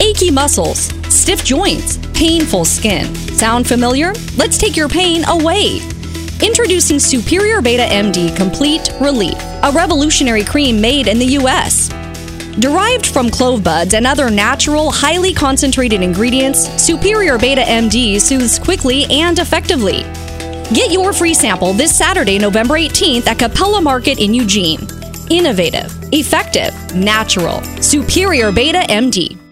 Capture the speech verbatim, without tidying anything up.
achy muscles, stiff joints, painful skin. Sound familiar? Let's take your pain away. Introducing Superior Beta M D Complete Relief, a revolutionary cream made in the U S Derived from clove buds and other natural, highly concentrated ingredients, Superior Beta M D soothes quickly and effectively. Get your free sample this Saturday, November eighteenth at Capella Market in Eugene. Innovative, effective, natural. Superior Beta M D.